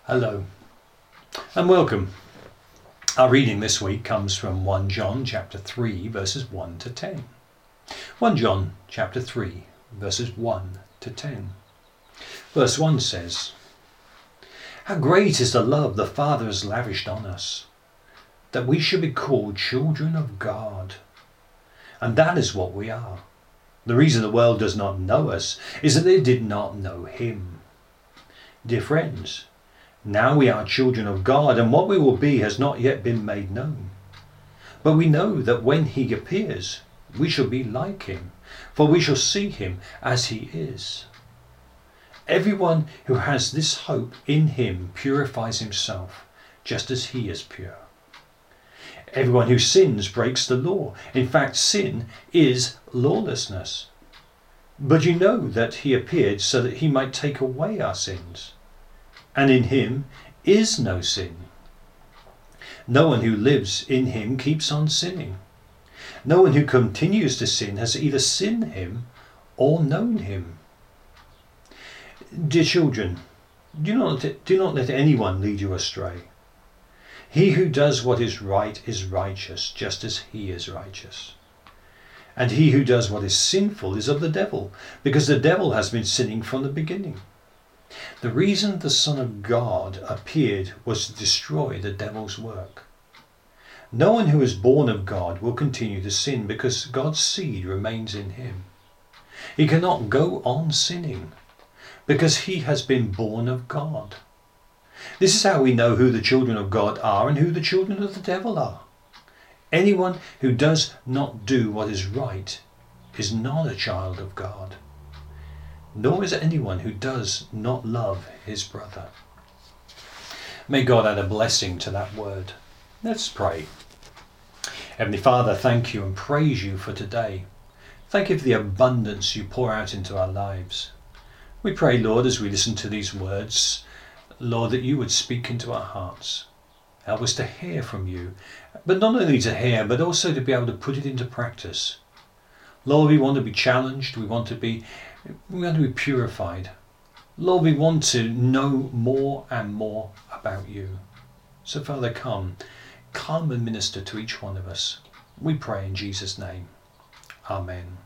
Hello and welcome. Our reading this week comes from 1 John chapter 3 verses 1 to 10. 1 John chapter 3 verses 1 to 10. Verse 1 says, "How great is the love the Father has lavished on us, that we should be called children of God. And that is what we are. The reason the world does not know us is that it did not know him." Dear friends, now we are children of God, and what we will be has not yet been made known. But we know that when he appears, we shall be like him, for we shall see him as he is. Everyone who has this hope in him purifies himself, just as he is pure. Everyone who sins breaks the law. In fact, sin is lawlessness. But you know that he appeared so that he might take away our sins. And in him is no sin. No one who lives in him keeps on sinning. No one who continues to sin has either seen him or known him. Dear children, do not let anyone lead you astray. He who does what is right is righteous, just as he is righteous. And he who does what is sinful is of the devil, because the devil has been sinning from the beginning. The reason the Son of God appeared was to destroy the devil's work. No one who is born of God will continue to sin, because God's seed remains in him. He cannot go on sinning, because he has been born of God. This is how we know who the children of God are and who the children of the devil are. Anyone who does not do what is right is not a child of God, nor is anyone who does not love his brother. May God add a blessing to that word. Let's pray. Heavenly Father, thank you and praise you for today. Thank you for the abundance you pour out into our lives. We pray, Lord, as we listen to these words, Lord, that you would speak into our hearts. Help us to hear from you, but not only to hear, but also to be able to put it into practice. Lord, we want to be challenged. We want to be purified. Lord, we want to know more and more about you. So Father, come and minister to each one of us. We pray in Jesus' name. Amen.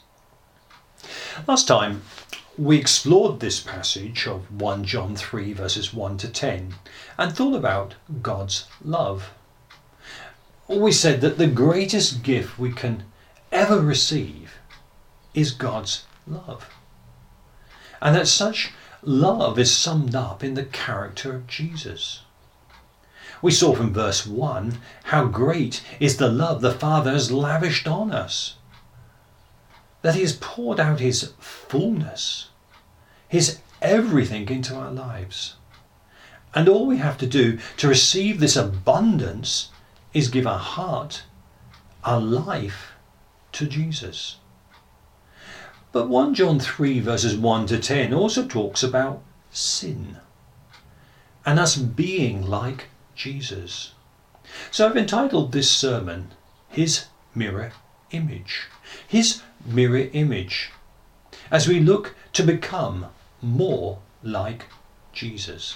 Last time we explored this passage of 1 John 3 verses 1 to 10 and thought about God's love. We said that the greatest gift we can ever receive is God's love. And that such love is summed up in the character of Jesus. We saw from verse 1 how great is the love the Father has lavished on us. That he has poured out his fullness, his everything into our lives. And all we have to do to receive this abundance is give our heart, our life to Jesus. But 1 John 3 verses 1 to 10 also talks about sin and us being like Jesus. So I've entitled this sermon, His Mirror Image. His mirror image, as we look to become more like Jesus.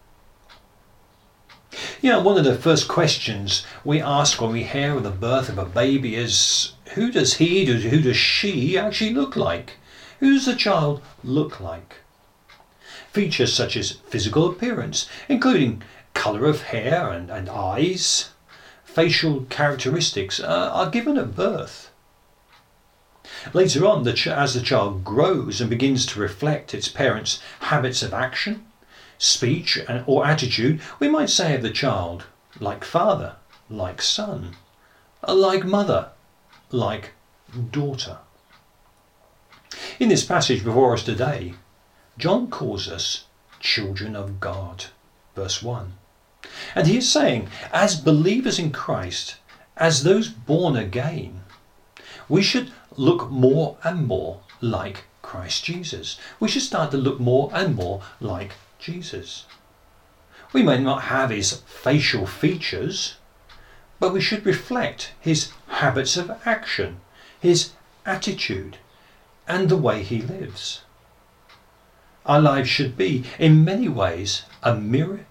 One of the first questions we ask when we hear of the birth of a baby is, who does she actually look like? Who does the child look like? Features such as physical appearance, including colour of hair and eyes, facial characteristics, are given at birth. Later on, as the child grows and begins to reflect its parents' habits of action, speech or attitude, we might say of the child, like father, like son, like mother, like daughter. In this passage before us today, John calls us children of God, verse 1. And he is saying, as believers in Christ, as those born again, we should look more and more like Christ Jesus. We should start to look more and more like Jesus. We may not have his facial features, but we should reflect his habits of action, his attitude, and the way he lives. Our lives should be, in many ways, a mirror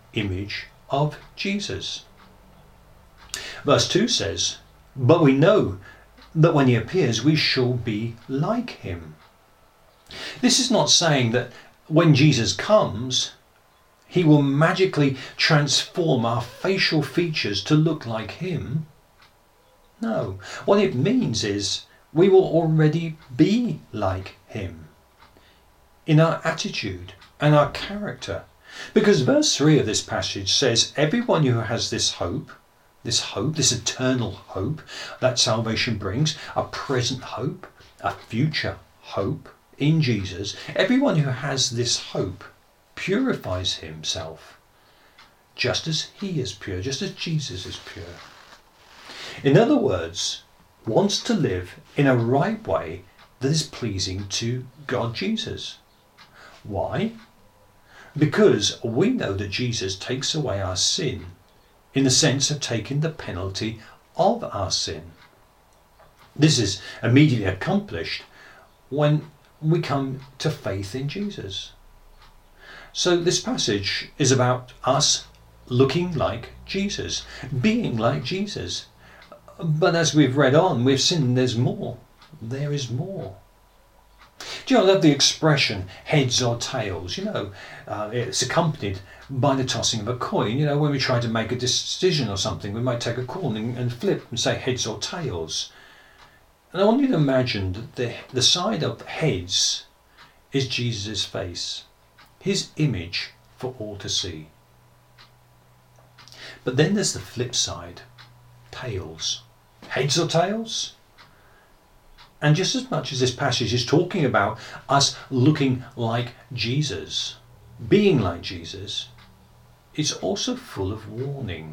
image of Jesus. Verse 2 says, "But we know that when he appears we shall be like him." This is not saying that when Jesus comes, he will magically transform our facial features to look like him. No, what it means is we will already be like him in our attitude and our character. Because verse 3 of this passage says, everyone who has this hope, this eternal hope that salvation brings, a present hope, a future hope in Jesus, everyone who has this hope purifies himself just as he is pure, just as Jesus is pure. In other words, wants to live in a right way that is pleasing to God Jesus. Why? Because we know that Jesus takes away our sin in the sense of taking the penalty of our sin. This is immediately accomplished when we come to faith in Jesus. So this passage is about us looking like Jesus, being like Jesus. But as we've read on, we've seen there's more. There is more. Do you know, I love the expression heads or tails? It's accompanied by the tossing of a coin. When we try to make a decision or something, we might take a coin and flip and say heads or tails. And I want you to imagine that the side of heads is Jesus' face, his image for all to see. But then there's the flip side, tails. Heads or tails? And just as much as this passage is talking about us looking like Jesus, being like Jesus, it's also full of warning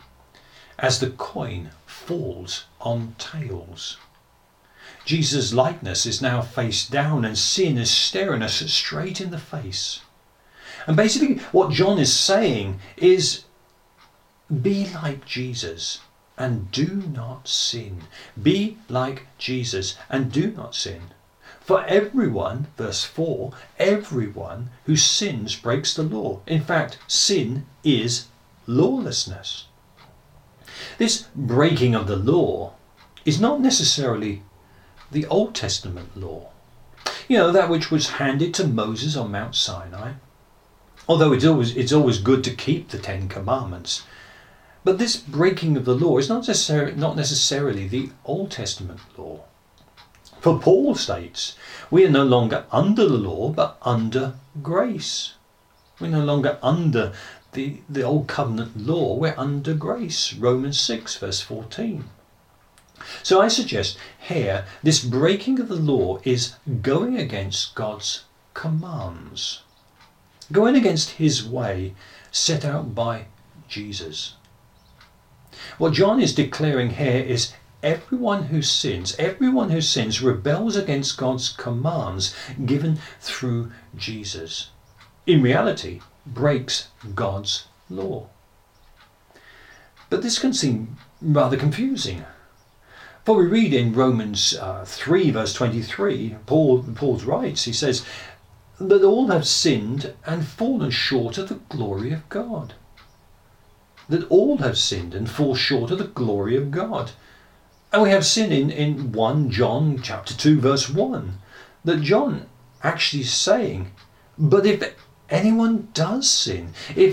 as the coin falls on tails. Jesus' likeness is now face down and sin is staring us straight in the face. And basically what John is saying is, be like Jesus and do not sin. Be like Jesus and do not sin. For everyone, verse 4, everyone who sins breaks the law. In fact, sin is lawlessness. This breaking of the law is not necessarily the Old Testament law. That which was handed to Moses on Mount Sinai. Although it's always good to keep the Ten Commandments. But this breaking of the law is not necessarily the Old Testament law. For Paul states, we are no longer under the law, but under grace. We're no longer under the Old Covenant law, we're under grace. Romans 6 verse 14. So I suggest here, this breaking of the law is going against God's commands. Going against his way set out by Jesus. What John is declaring here is everyone who sins rebels against God's commands given through Jesus. In reality, breaks God's law. But this can seem rather confusing. For we read in Romans 3 verse 23, Paul writes, he says, that all have sinned and fallen short of the glory of God. That all have sinned and fall short of the glory of God. And we have sin in 1 John chapter 2 verse 1. That John actually is saying, but if anyone does sin, as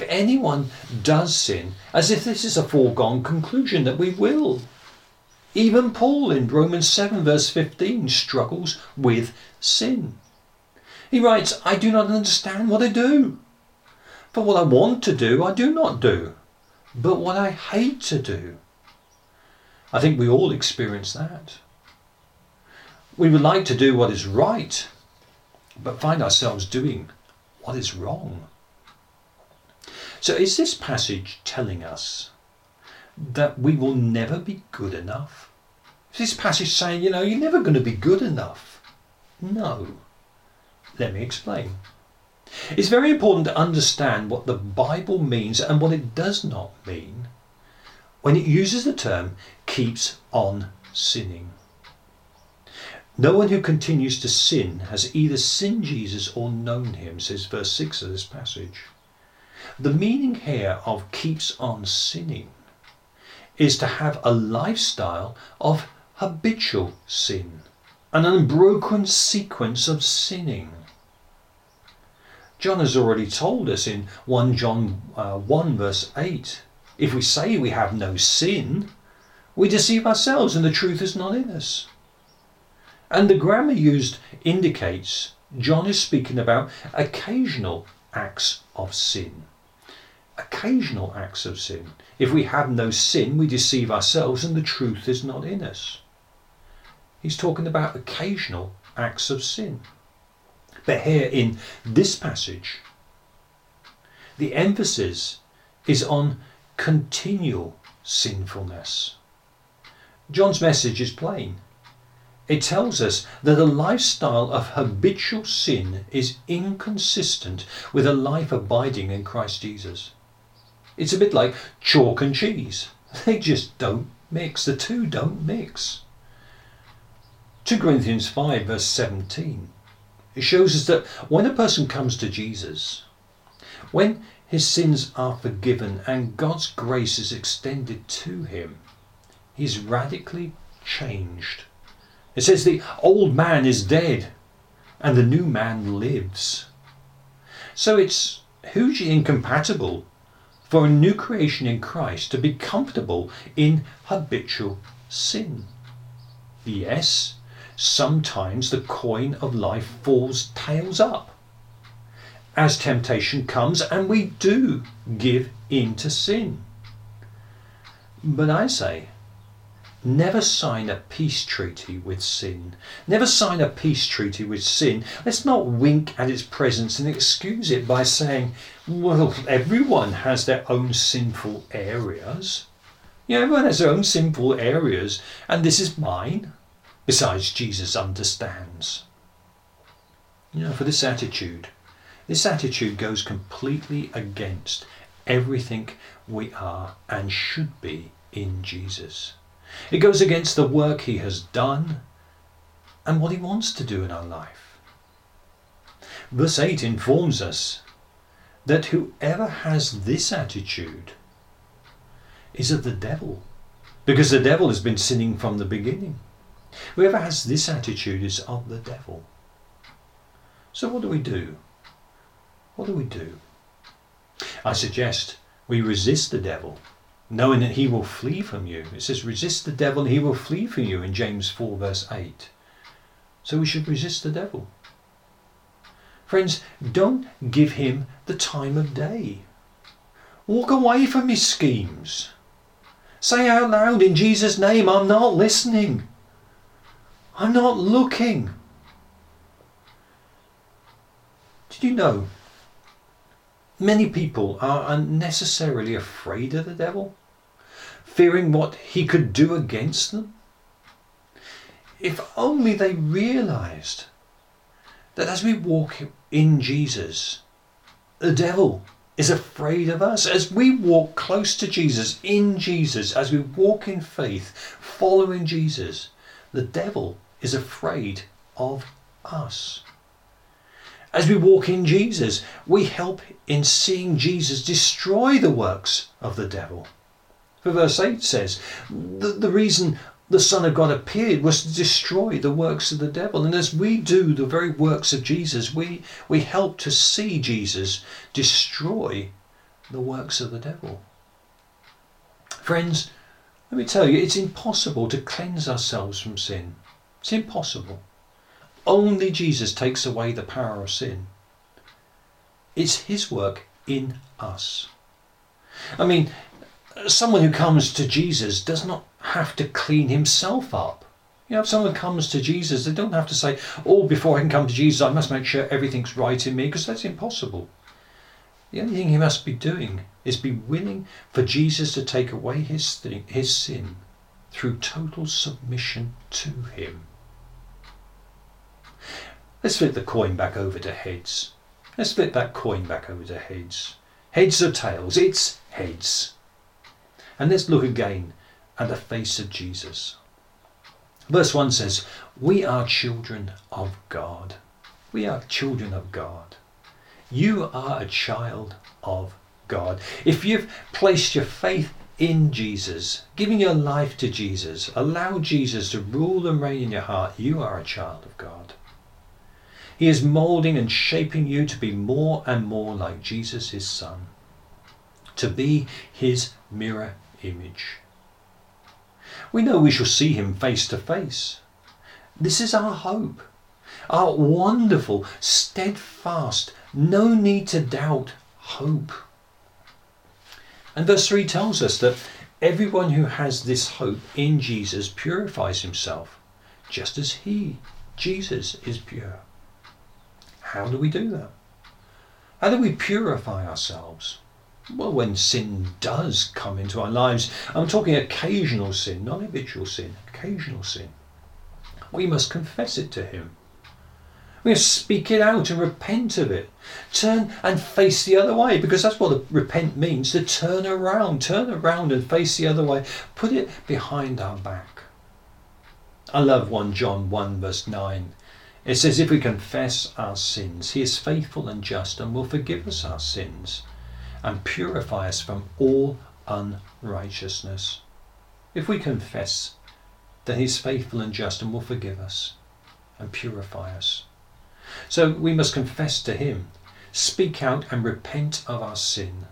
if this is a foregone conclusion that we will. Even Paul in Romans 7 verse 15 struggles with sin. He writes, I do not understand what I do. For what I want to do, I do not do. But what I hate to do. I think we all experience that. We would like to do what is right, but find ourselves doing what is wrong. So is this passage telling us that we will never be good enough? Is this passage saying, you're never going to be good enough? No. Let me explain. It's very important to understand what the Bible means and what it does not mean when it uses the term keeps on sinning. No one who continues to sin has either seen Jesus or known him, says verse 6 of this passage. The meaning here of keeps on sinning is to have a lifestyle of habitual sin, an unbroken sequence of sinning. John has already told us in 1 John 1 verse 8, if we say we have no sin, we deceive ourselves and the truth is not in us. And the grammar used indicates John is speaking about occasional acts of sin. Occasional acts of sin. If we have no sin, we deceive ourselves and the truth is not in us. He's talking about occasional acts of sin. But here in this passage, the emphasis is on continual sinfulness. John's message is plain. It tells us that a lifestyle of habitual sin is inconsistent with a life abiding in Christ Jesus. It's a bit like chalk and cheese. They just don't mix. The two don't mix. 2 Corinthians 5 verse 17. It shows us that when a person comes to Jesus, when his sins are forgiven and God's grace is extended to him, he's radically changed. It says the old man is dead and the new man lives. So it's hugely incompatible for a new creation in Christ to be comfortable in habitual sin. Yes, sometimes the coin of life falls tails up as temptation comes and we do give in to sin. But I say, never sign a peace treaty with sin. Never sign a peace treaty with sin. Let's not wink at its presence and excuse it by saying, well, everyone has their own sinful areas. Everyone has their own sinful areas and this is mine. Besides, Jesus understands. For this attitude goes completely against everything we are and should be in Jesus. It goes against the work he has done and what he wants to do in our life. Verse 8 informs us that whoever has this attitude is of the devil, because the devil has been sinning from the beginning. Whoever has this attitude is of the devil. So what do we do? What do we do? I suggest we resist the devil, knowing that he will flee from you. It says resist the devil and he will flee from you in James 4 verse 8. So we should resist the devil. Friends, don't give him the time of day. Walk away from his schemes. Say out loud, in Jesus' name, I'm not listening. I'm not looking. Did you know many people are unnecessarily afraid of the devil, fearing what he could do against them? If only they realized that as we walk in Jesus, the devil is afraid of us. As we walk close to Jesus, in Jesus, as we walk in faith, following Jesus, the devil is afraid of us. As we walk in Jesus, we help in seeing Jesus destroy the works of the devil. For verse 8 says, the reason the Son of God appeared was to destroy the works of the devil. And as we do the very works of Jesus, we help to see Jesus destroy the works of the devil. Friends, let me tell you, it's impossible to cleanse ourselves from sin. It's impossible. Only Jesus takes away the power of sin. It's his work in us. I mean, someone who comes to Jesus does not have to clean himself up. If someone comes to Jesus, they don't have to say, oh, before I can come to Jesus, I must make sure everything's right in me, because that's impossible. The only thing he must be doing is be willing for Jesus to take away his sin through total submission to him. Let's flip the coin back over to heads. Let's flip that coin back over to heads. Heads or tails? It's heads. And let's look again at the face of Jesus. Verse 1 says, we are children of God. We are children of God. You are a child of God, if you've placed your faith in Jesus, giving your life to Jesus, allow Jesus to rule and reign in your heart, you are a child of God. He is moulding and shaping you to be more and more like Jesus, his Son, to be his mirror image. We know we shall see him face to face. This is our hope, our wonderful, steadfast, no need to doubt hope. And verse 3 tells us that everyone who has this hope in Jesus purifies himself, just as he, Jesus, is pure. How do we do that? How do we purify ourselves? Well, when sin does come into our lives, I'm talking occasional sin, not habitual sin, occasional sin. We must confess it to him. We must speak it out and repent of it. Turn and face the other way, because that's what repent means, to turn around and face the other way. Put it behind our back. I love 1 John 1 verse 9. It says, if we confess our sins, he is faithful and just and will forgive us our sins and purify us from all unrighteousness. If we confess, then he's faithful and just and will forgive us and purify us. So we must confess to him, speak out and repent of our sin.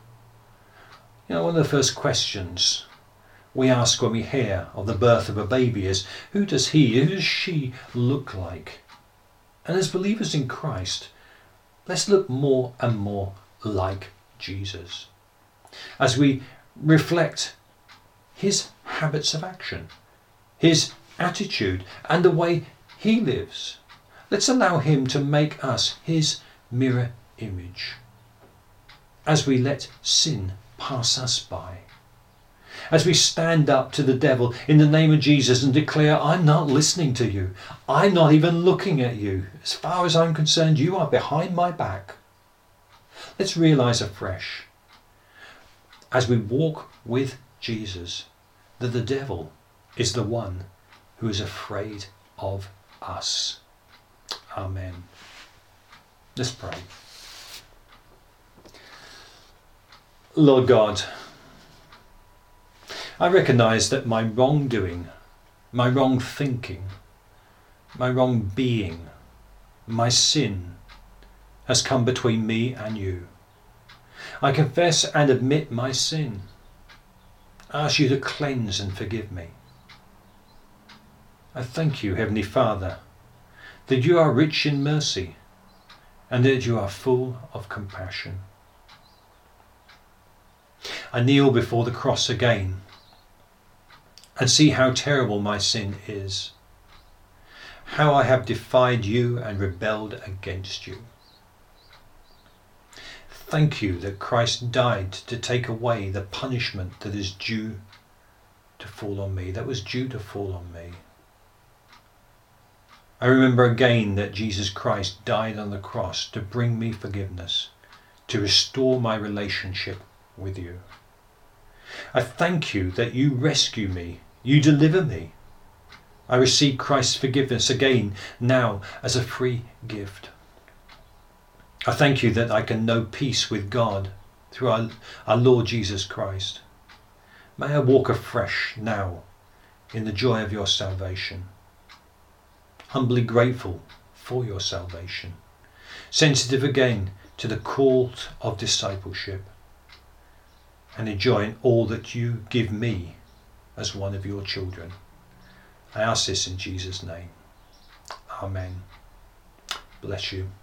You know, one of the first questions we ask when we hear of the birth of a baby is, who does she look like? And as believers in Christ, let's look more and more like Jesus as we reflect his habits of action, his attitude and the way he lives. Let's allow him to make us his mirror image as we let sin pass us by. As we stand up to the devil in the name of Jesus and declare, I'm not listening to you. I'm not even looking at you. As far as I'm concerned, you are behind my back. Let's realize afresh, as we walk with Jesus, that the devil is the one who is afraid of us. Amen. Let's pray. Lord God, I recognise that my wrongdoing, my wrong thinking, my wrong being, my sin has come between me and you. I confess and admit my sin. I ask you to cleanse and forgive me. I thank you, Heavenly Father, that you are rich in mercy and that you are full of compassion. I kneel before the cross again and see how terrible my sin is, how I have defied you and rebelled against you. Thank you that Christ died to take away the punishment that is due to fall on me, that was due to fall on me. I remember again that Jesus Christ died on the cross to bring me forgiveness, to restore my relationship with you. I thank you that you rescue me, you deliver me. I receive Christ's forgiveness again now as a free gift. I thank you that I can know peace with God through our Lord Jesus Christ. May I walk afresh now in the joy of your salvation. Humbly grateful for your salvation. Sensitive again to the call of discipleship. And enjoying all that you give me as one of your children. I ask this in Jesus' name. Amen. Bless you.